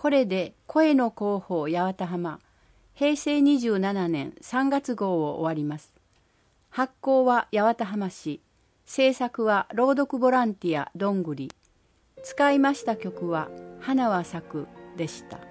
これで声の広報八幡浜平成27年3月号を終わります。発行は八幡浜市、制作は朗読ボランティアどんぐり。使いました曲は花は咲くでした。